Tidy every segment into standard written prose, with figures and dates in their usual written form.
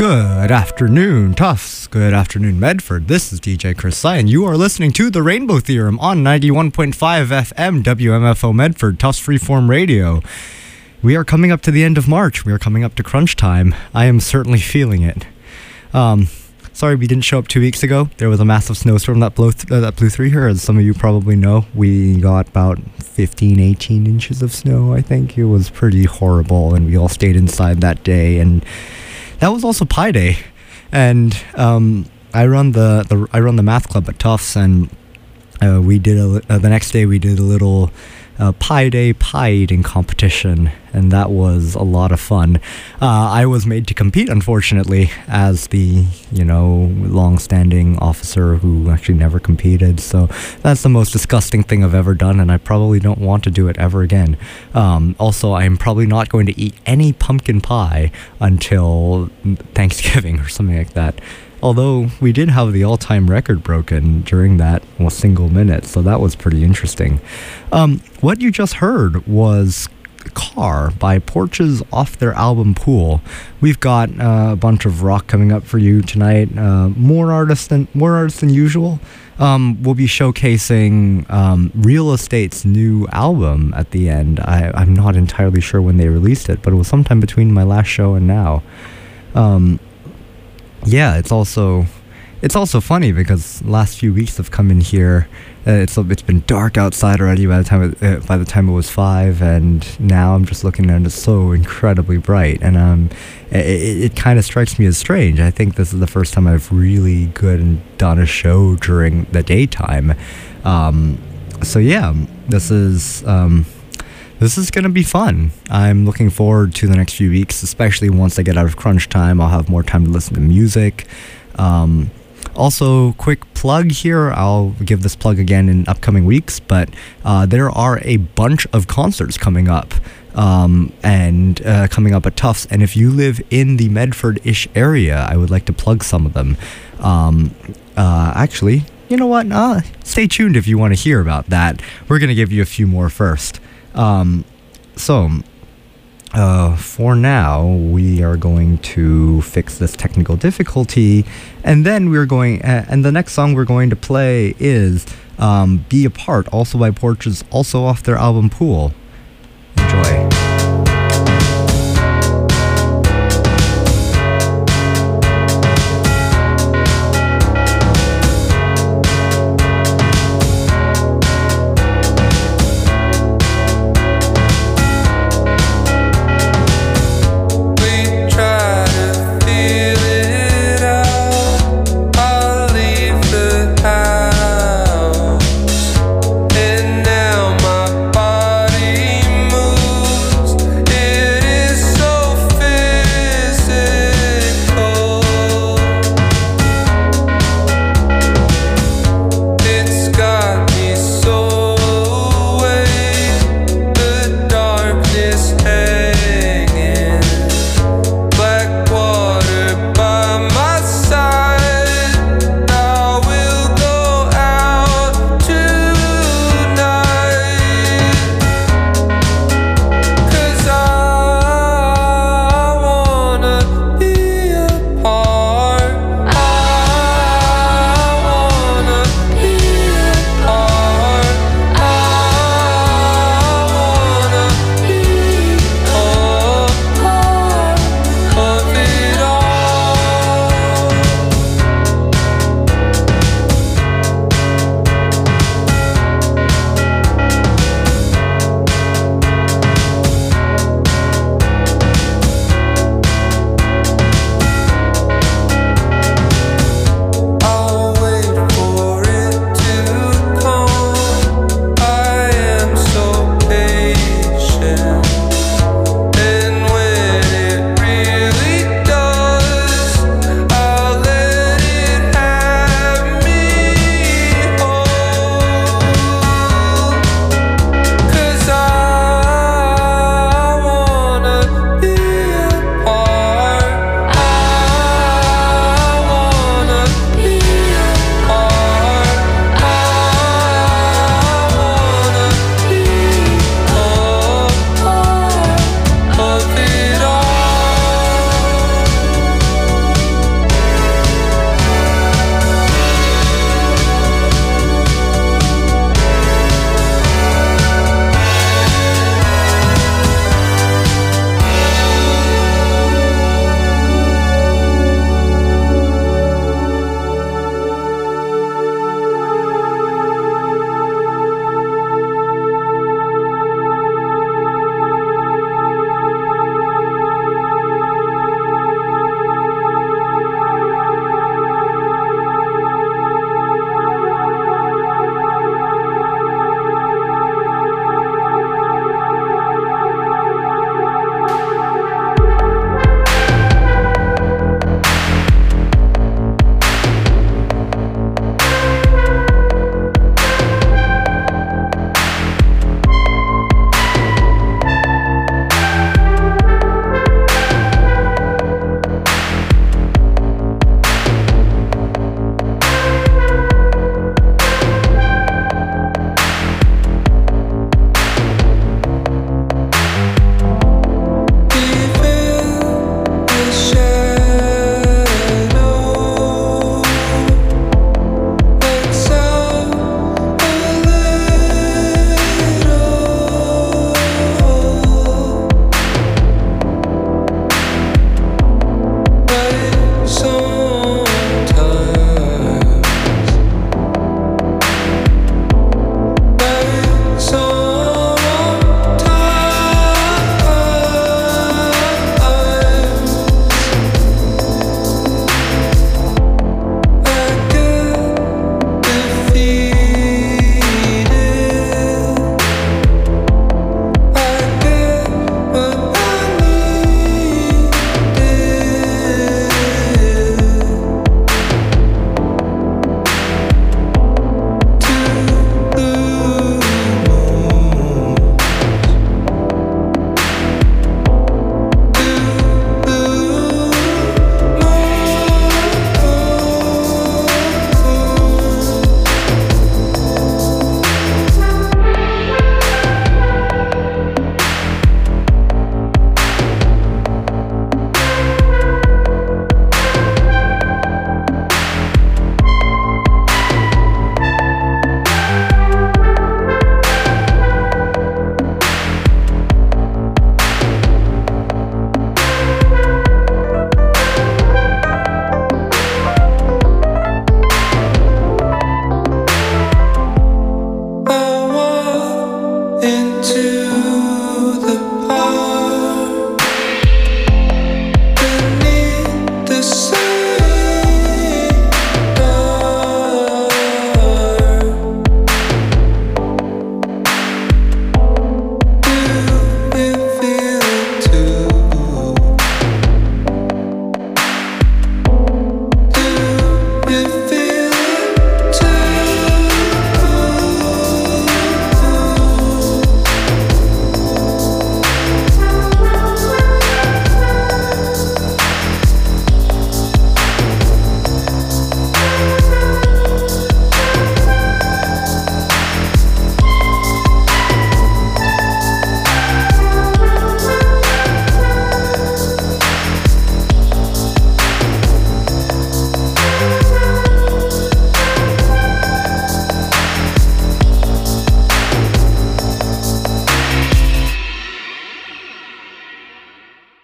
Good afternoon, Tufts. Good afternoon, Medford. This is DJ Chris Sy, and you are listening to The Rainbow Theorem on 91.5 FM WMFO Medford, Tufts Freeform Radio. We are coming up to the end of March. We are coming up to crunch time. I am certainly feeling it. Sorry we didn't show up 2 weeks ago. There was a massive snowstorm that blew through here. As some of you probably know, we got about 15, 18 inches of snow, I think. It was pretty horrible, and we all stayed inside that day. And that was also Pi Day. And I run the math club at Tufts, and we did the next day we did a little Pi Day pie eating competition, and that was a lot of fun. I was made to compete, unfortunately, as the long-standing officer who actually never competed. So that's the most disgusting thing I've ever done, and I probably don't want to do it ever again. Also, I'm probably not going to eat any pumpkin pie until Thanksgiving or something like that. Although we did have the all-time record broken during that single minute, so that was pretty interesting. What you just heard was Car by Porches off their album Pool. We've got a bunch of rock coming up for you tonight. More artists than usual. We'll be showcasing Real Estate's new album at the end. I'm not entirely sure when they released it, but it was sometime between my last show and now. Yeah, it's also funny because last few weeks have come in here. It's been dark outside already by the time it was 5, and now I'm just looking at it, it's so incredibly bright, and it kind of strikes me as strange. I think this is the first time I've really done a show during the daytime. So yeah, this is going to be fun. I'm looking forward to the next few weeks, especially once I get out of crunch time. I'll have more time to listen to music. Also, quick plug here. I'll give this plug again in upcoming weeks, but there are a bunch of concerts coming up coming up at Tufts. And if you live in the Medford-ish area, I would like to plug some of them. Actually, you know what? Stay tuned if you want to hear about that. We're going to give you a few more first. For now, we are going to fix this technical difficulty, and then and the next song we're going to play is Be Apart, also by Porches, also off their album Pool. Enjoy. Now my body moves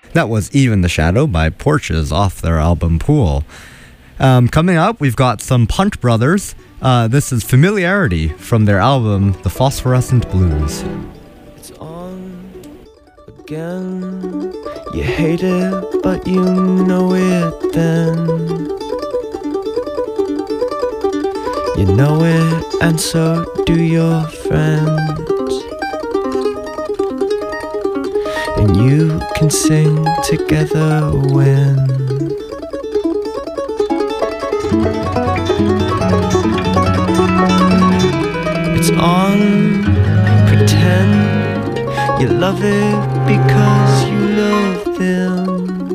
That was Even the Shadow by Porches off their album Pool. Coming up, we've got some Punt Brothers. This is Familiarity from their album The Phosphorescent Blues. It's on again. You hate it, but you know it then. You know it, and so do your friends. And you can sing together when it's on. Pretend you love it because you love them.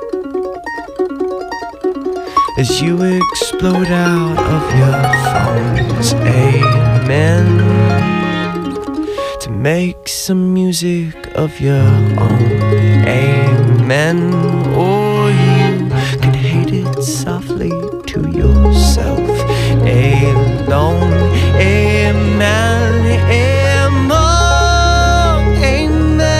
As you explode out of your phones, amen. To make some music of your own, amen. Or you can hate it softly to yourself, alone, amen, amen, amens.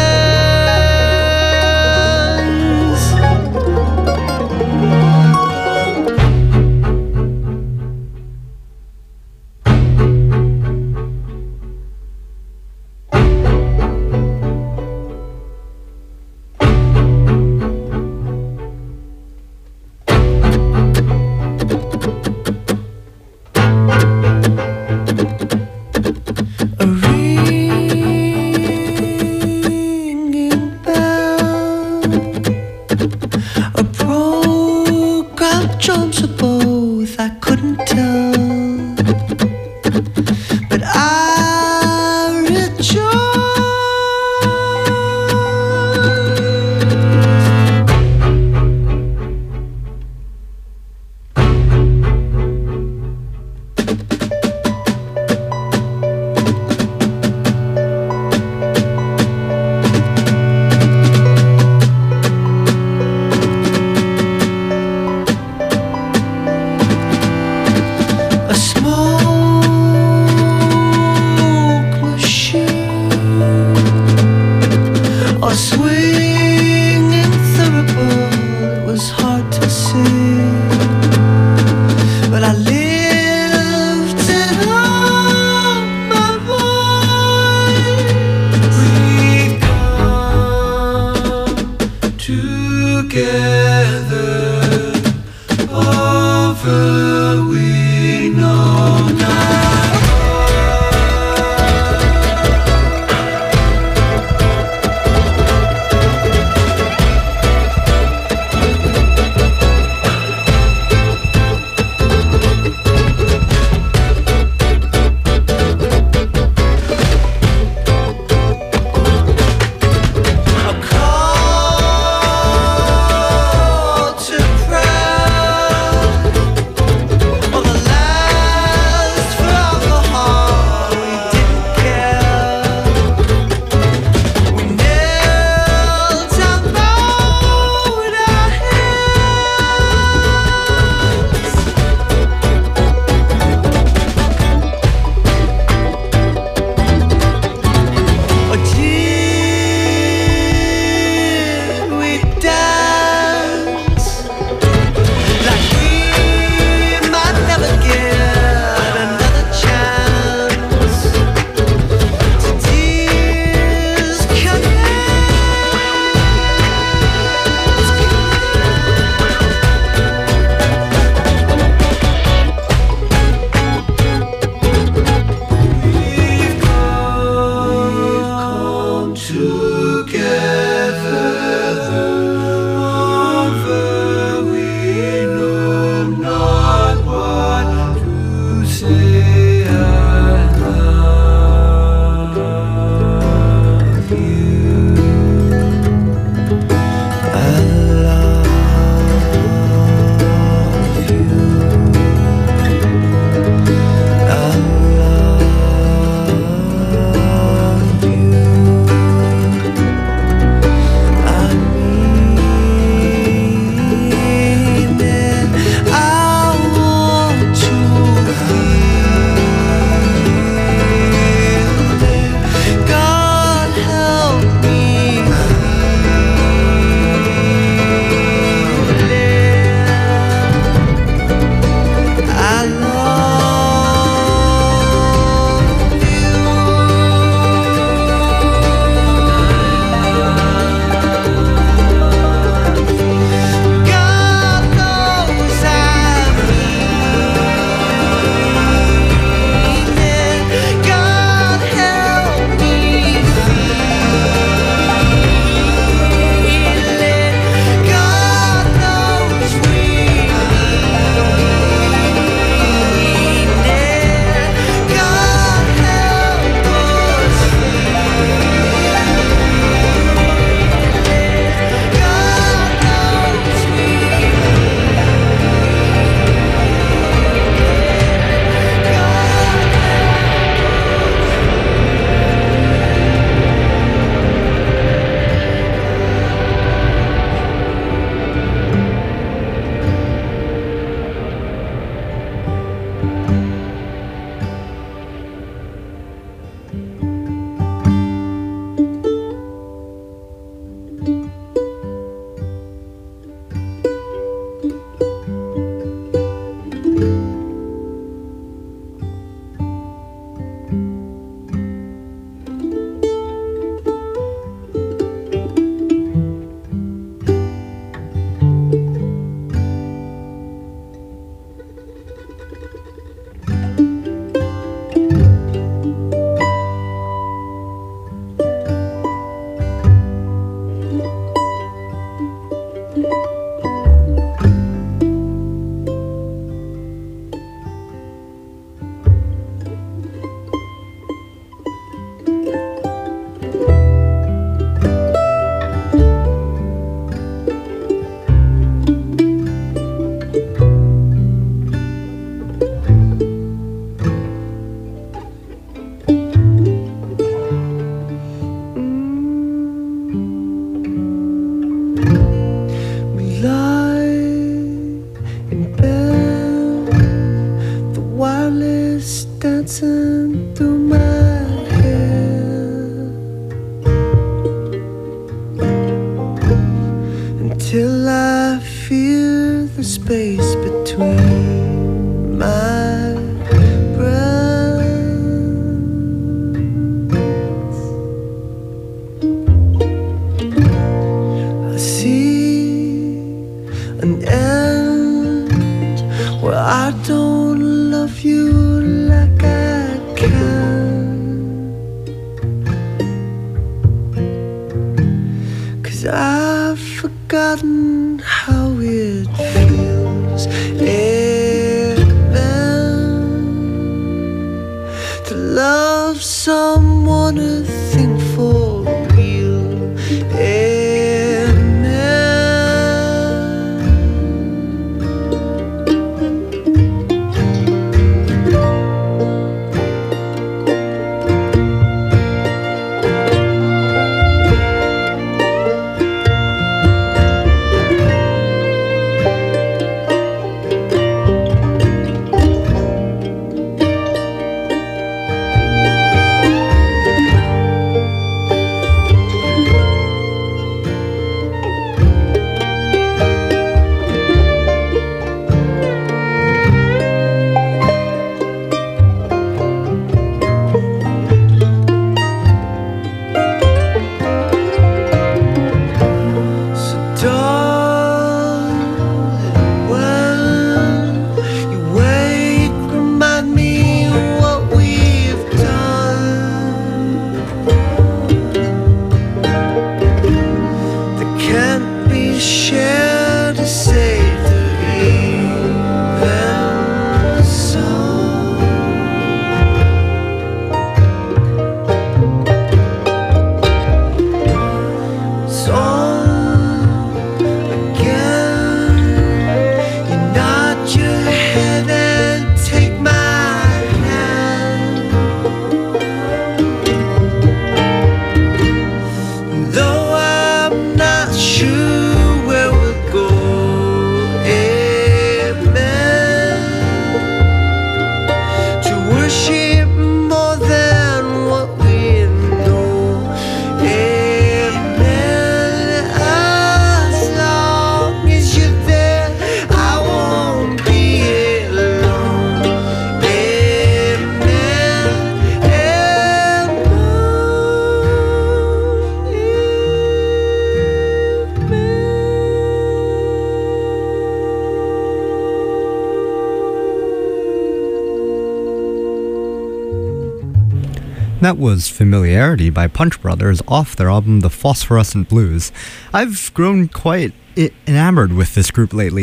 That was Familiarity by Punch Brothers off their album The Phosphorescent Blues. I've grown quite enamored with this group lately.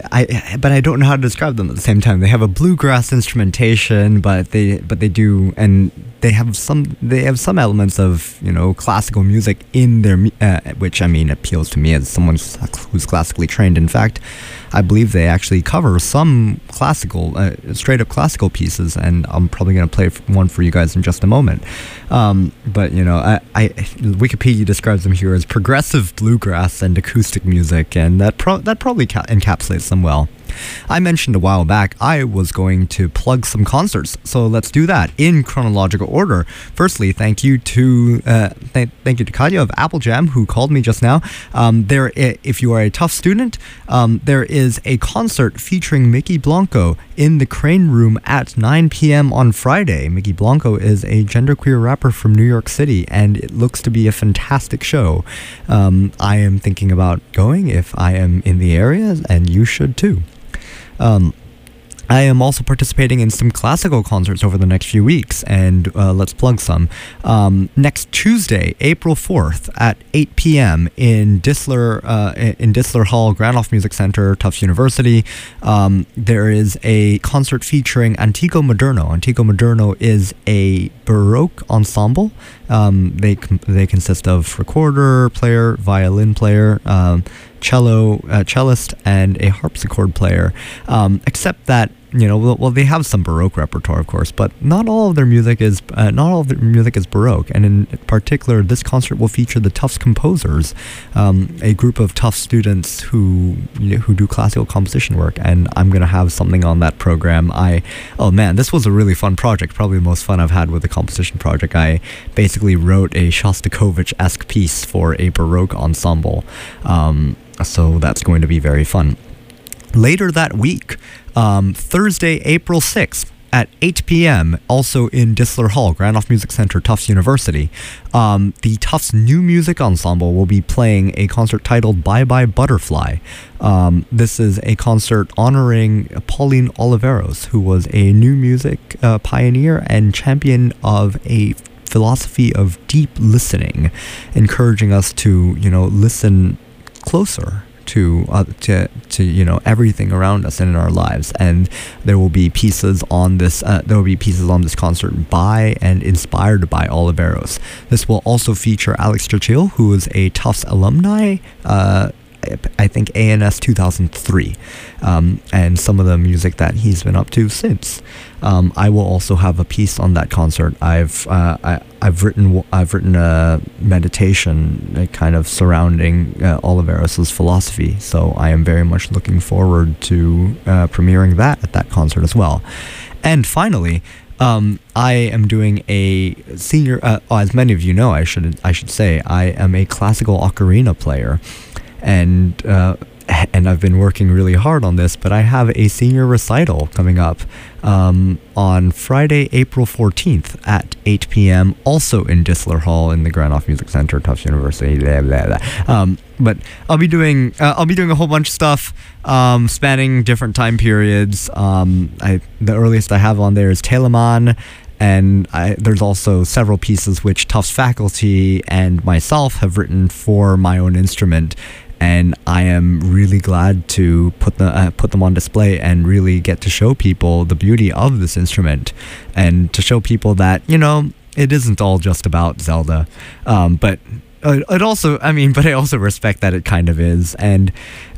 But I don't know how to describe them at the same time. They have a bluegrass instrumentation, but they do, and they have some elements of, you know, classical music in their which, I mean, appeals to me as someone who's classically trained. In fact, I believe they actually cover some classical, straight up classical pieces, and I'm probably going to play one for you guys in just a moment. But you know, Wikipedia describes them here as progressive bluegrass and acoustic music, and that probably encapsulates them well. I mentioned a while back I was going to plug some concerts, so let's do that in chronological order. Firstly, thank you to thank you to Katya of Apple Jam, who called me just now. If you are a tough student, there is a concert featuring Mickey Blanco in the Crane Room at 9 p.m. on Friday. Mickey Blanco is a genderqueer rapper from New York City, and it looks to be a fantastic show. I am thinking about going if I am in the area, and you should too. I am also participating in some classical concerts over the next few weeks, and let's plug some. Next Tuesday, April 4th at 8 p.m. in Disler Hall, Granoff Music Center, Tufts University, there is a concert featuring Antico Moderno. Antico Moderno is a Baroque ensemble. They consist of recorder player, violin player, cellist, and a harpsichord player. Except that, well, they have some Baroque repertoire, of course, but not all of their music is Baroque. And in particular, this concert will feature the Tufts Composers, a group of Tufts students who do classical composition work. And I'm gonna have something on that program. Oh man, this was a really fun project. Probably the most fun I've had with a composition project. I basically wrote a Shostakovich-esque piece for a Baroque ensemble. So that's going to be very fun. Later that week, Thursday, April 6th at 8 p.m., also in Disler Hall, Granoff Music Center, Tufts University, the Tufts New Music Ensemble will be playing a concert titled Bye Bye Butterfly. This is a concert honoring Pauline Oliveros, who was a new music pioneer and champion of a philosophy of deep listening, encouraging us to, listen closer to everything around us and in our lives. And there will be pieces on this concert by and inspired by Oliveros. This will also feature Alex Churchill, who is a Tufts alumni, I think ANS 2003, and some of the music that he's been up to since. I will also have a piece on that concert. I've written a meditation kind of surrounding Oliveros' philosophy, so I am very much looking forward to premiering that at that concert as well. And finally, I am doing a senior. As many of you know, I should say, I am a classical ocarina player. And I've been working really hard on this, but I have a senior recital coming up on Friday, April 14th at 8 p.m., also in Disler Hall in the Granoff Music Center, Tufts University. Blah, blah, blah. But I'll be doing a whole bunch of stuff spanning different time periods. The earliest I have on there is Telemann. And there's also several pieces which Tufts faculty and myself have written for my own instrument, and I am really glad to put them on display and really get to show people the beauty of this instrument, and to show people that it isn't all just about Zelda, but I also respect that it kind of is. And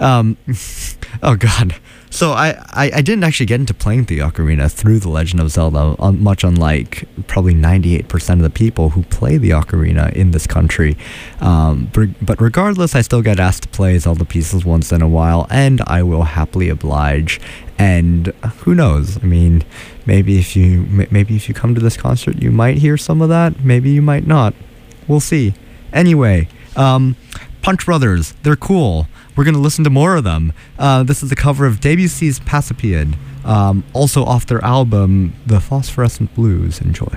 oh god. So I didn't actually get into playing the ocarina through The Legend of Zelda, much unlike probably 98% of the people who play the ocarina in this country. But regardless, I still get asked to play Zelda pieces once in a while, and I will happily oblige. And who knows? I mean, maybe if you come to this concert, you might hear some of that. Maybe you might not. We'll see. Anyway, Punch Brothers, they're cool. We're going to listen to more of them. This is a cover of Debussy's Pasiphae, also off their album, The Phosphorescent Blues. Enjoy.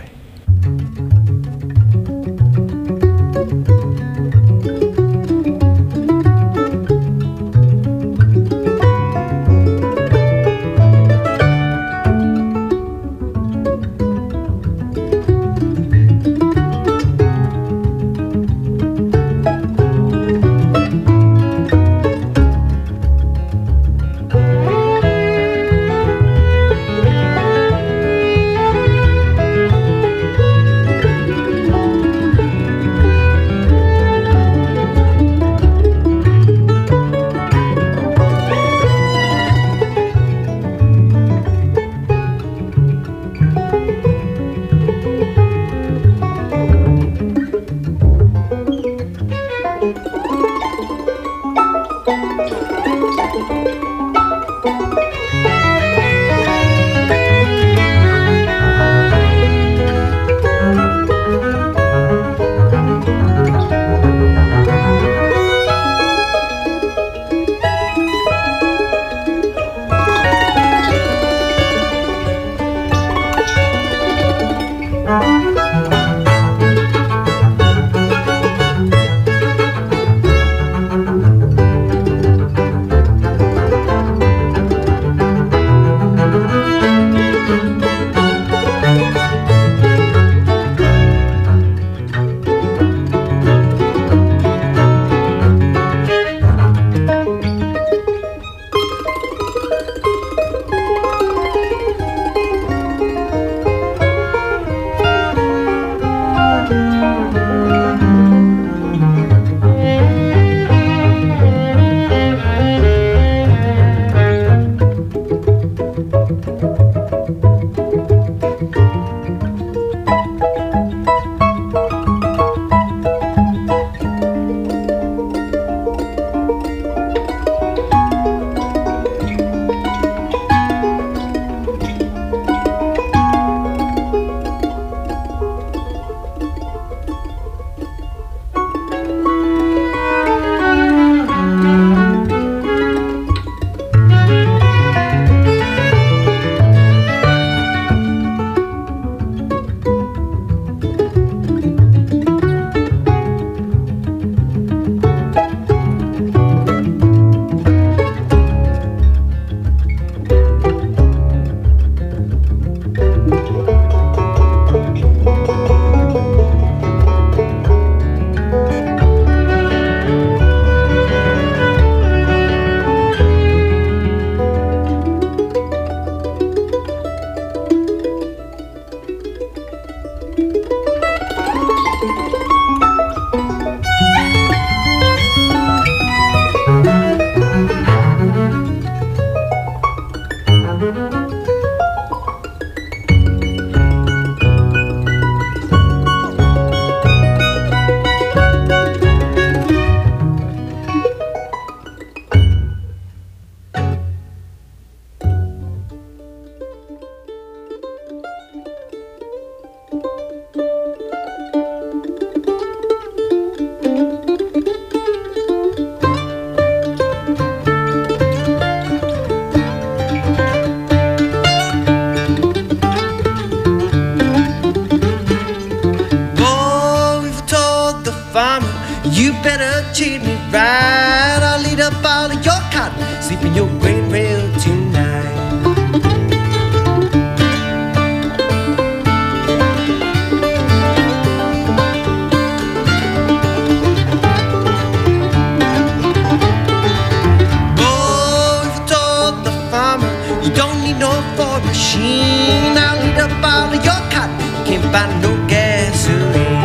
your grain rail tonight. Machine, I'll eat up all of your cotton. Can't buy no gasoline.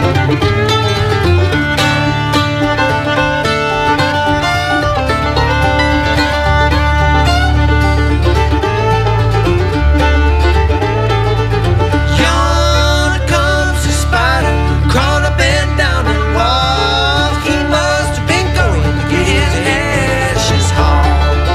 Yonder comes the spider, crawl up and down the wall. He must have been going to get his ashes hauled.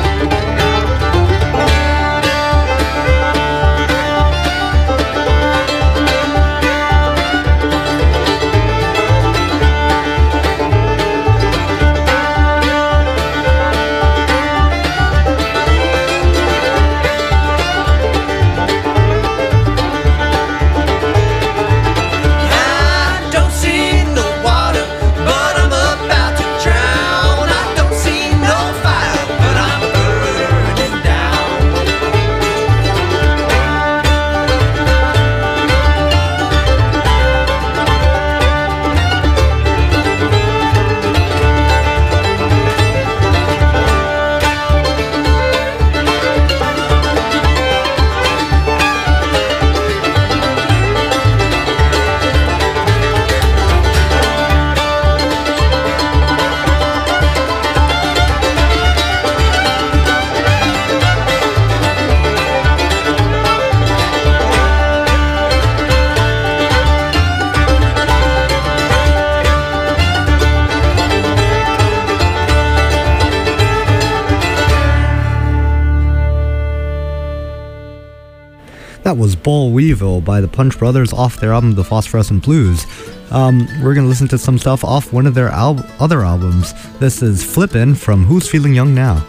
That was Boll Weevil by the Punch Brothers off their album The Phosphorescent Blues. We're going to listen to some stuff off one of their other albums. This is Flippin' from Who's Feeling Young Now.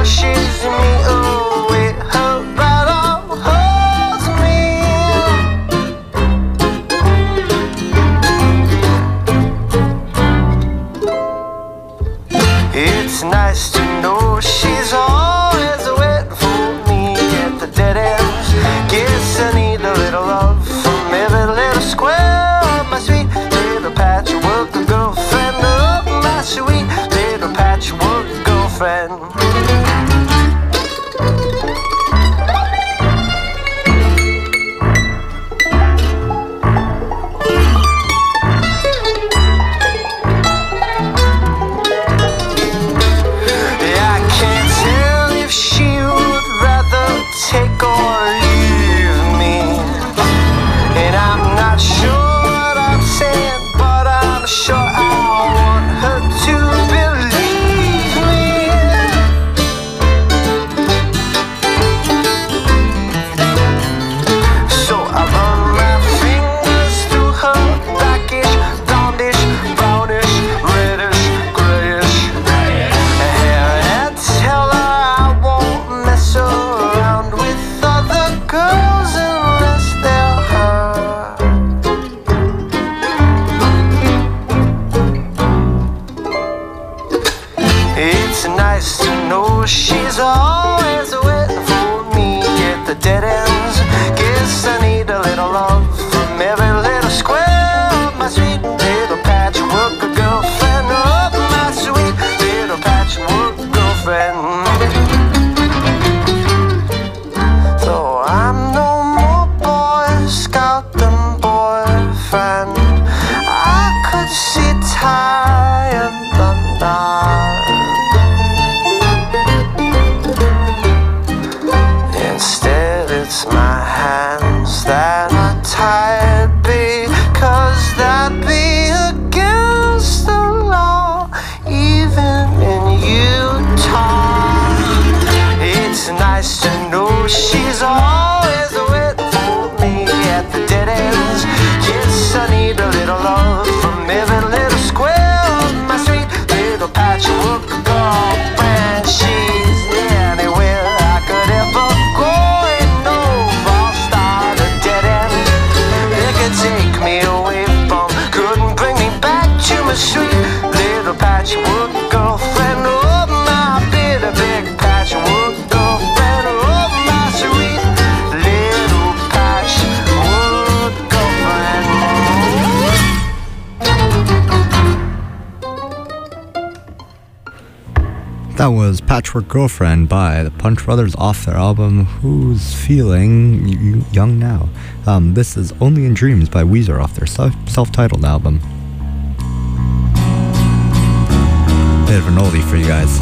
pushes me away. Her bottom holds me. It's nice to know she's always waiting for me at the dead ends. Guess I need a little love from every little square of my sweet little patchwork girlfriend. Oh, my sweet little patchwork girlfriend. Take or leave me, and I'm not sure what I'm saying, but I'm sure I want her to believe me. So I run my fingers through her blackish, blondish, brownish, reddish, grayish hair and tell her I won't mess around with other girls unless they're her. It's nice to know she's always waiting for me at the dead ends. Guess I need a little love from every little square of my sweet little patchwork girlfriend. Oh, my sweet little patchwork girlfriend. Though I'm no more Boy Scout than boyfriend, I could see tie and the knot. Instead it's my hands that are tied, because that'd be against the law, even in Utah. It's nice to know she's always waiting for me at the dead ends. Yes, I need a little love from every little square of my sweet little patchwork girlfriend. She's anywhere I could ever go, and no false start a dead end. It could take me away from, couldn't bring me back to my sweet little patchwork girlfriend. Oh, my bitter big patchwork girlfriend. Oh, my sweet little patchwork girlfriend. That was Patchwork Girlfriend by the Punch Brothers off their album Who's Feeling Young Now. This is Only in Dreams by Weezer off their self-titled album. Bit of an oldie for you guys.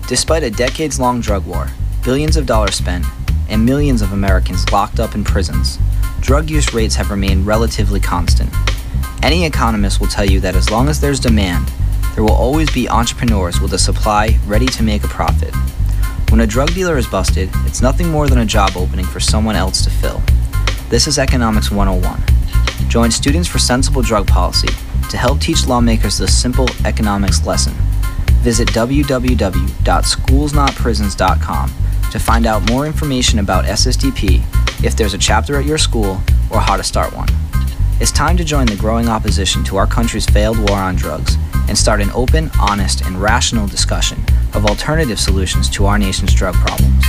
Despite a decades-long drug war, billions of dollars spent, and millions of Americans locked up in prisons, drug use rates have remained relatively constant. Any economist will tell you that as long as there's demand, there will always be entrepreneurs with a supply ready to make a profit. When a drug dealer is busted, it's nothing more than a job opening for someone else to fill. This is Economics 101. Join Students for Sensible Drug Policy to help teach lawmakers this simple economics lesson. Visit www.schoolsnotprisons.com to find out more information about SSDP, if there's a chapter at your school, or how to start one. It's time to join the growing opposition to our country's failed war on drugs and start an open, honest, and rational discussion of alternative solutions to our nation's drug problems.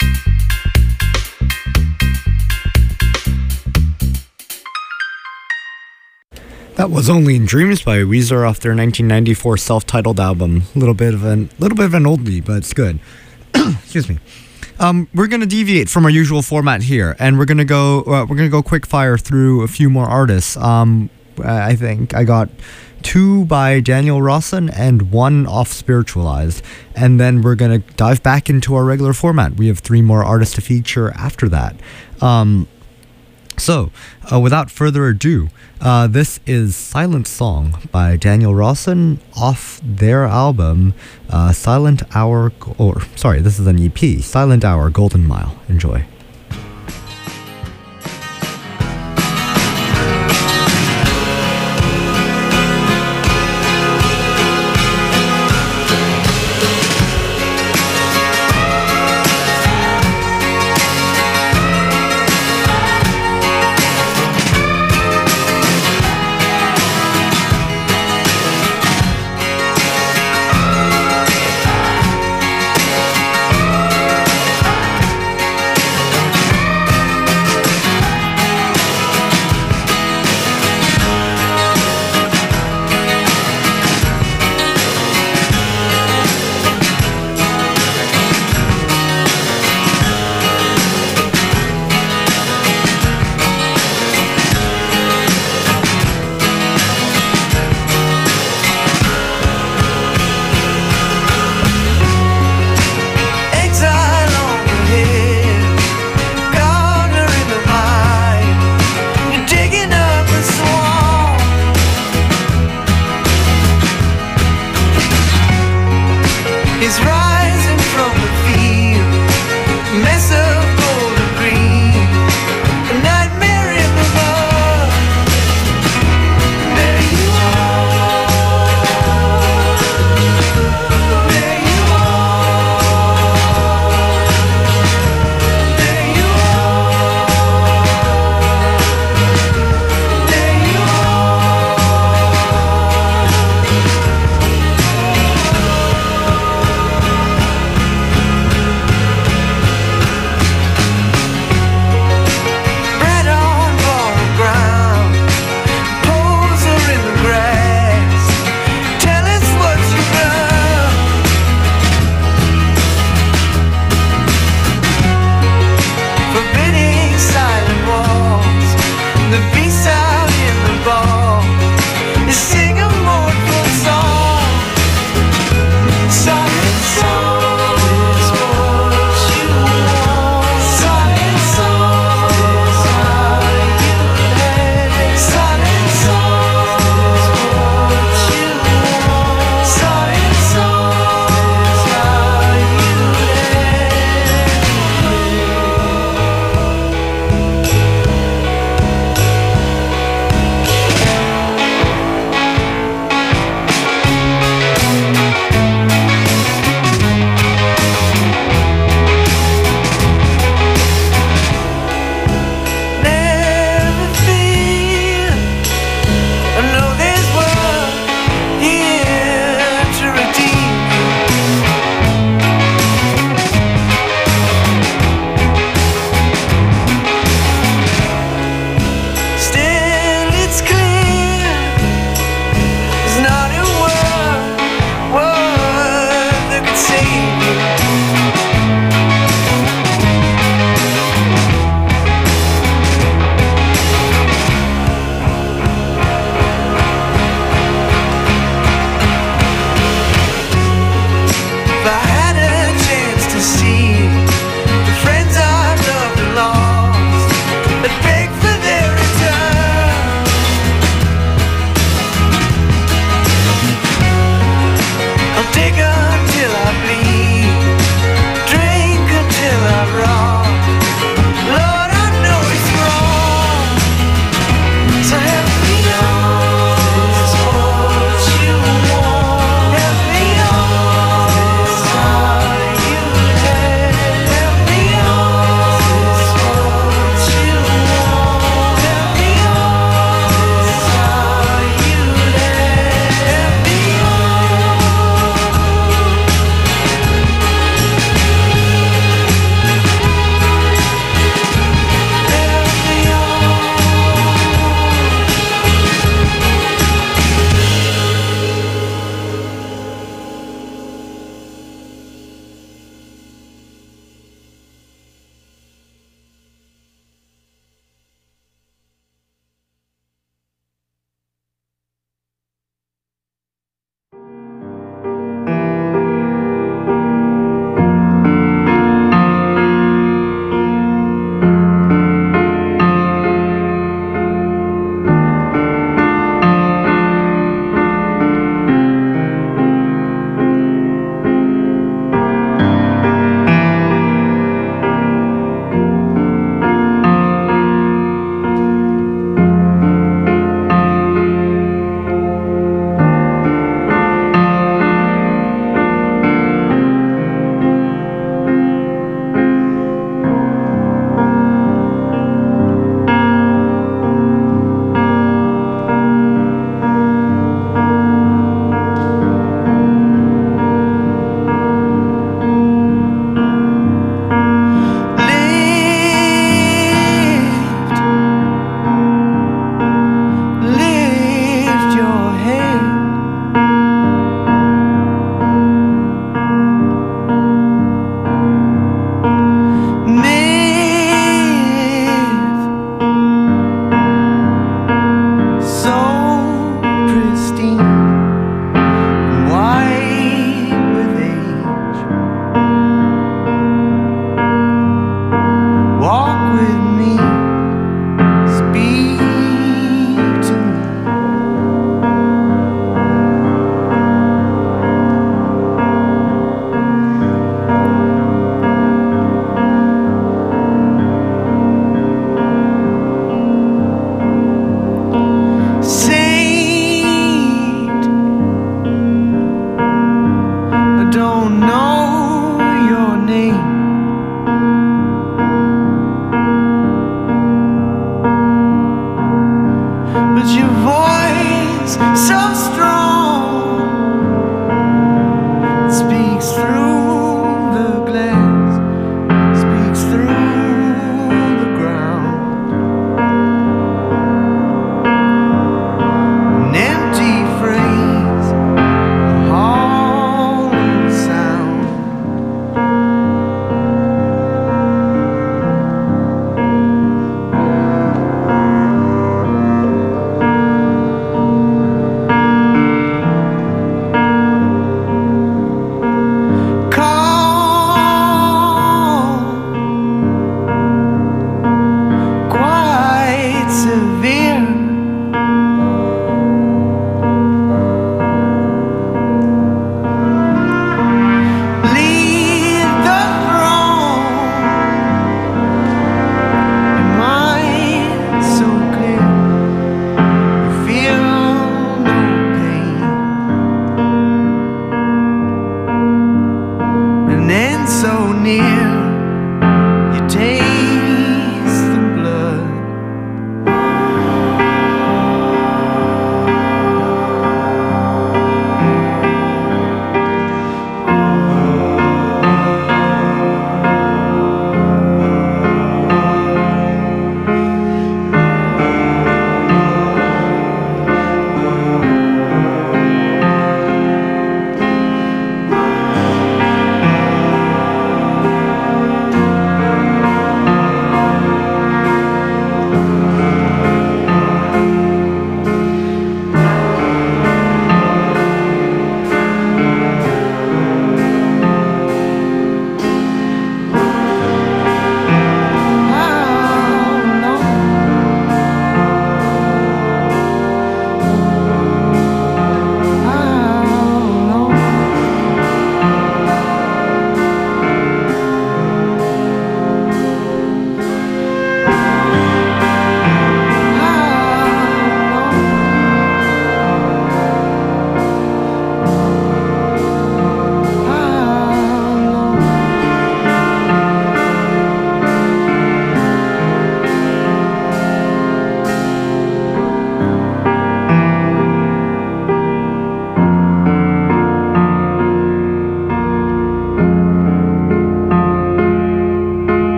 That was Only in Dreams by Weezer off their 1994 self-titled album. A little bit of an oldie, but it's good. Excuse me. We're gonna deviate from our usual format here, and we're gonna go quick fire through a few more artists. I think I got 2 by Daniel Rawson and 1 off Spiritualized, and then we're gonna dive back into our regular format. We have 3 more artists to feature after that. So, without further ado, this is Silent Song by Daniel Rawson off their album, Silent Hour, this is an EP, Silent Hour, Golden Mile. Enjoy.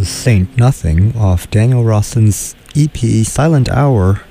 was Saint Nothing off Daniel Rawson's EP Silent Hour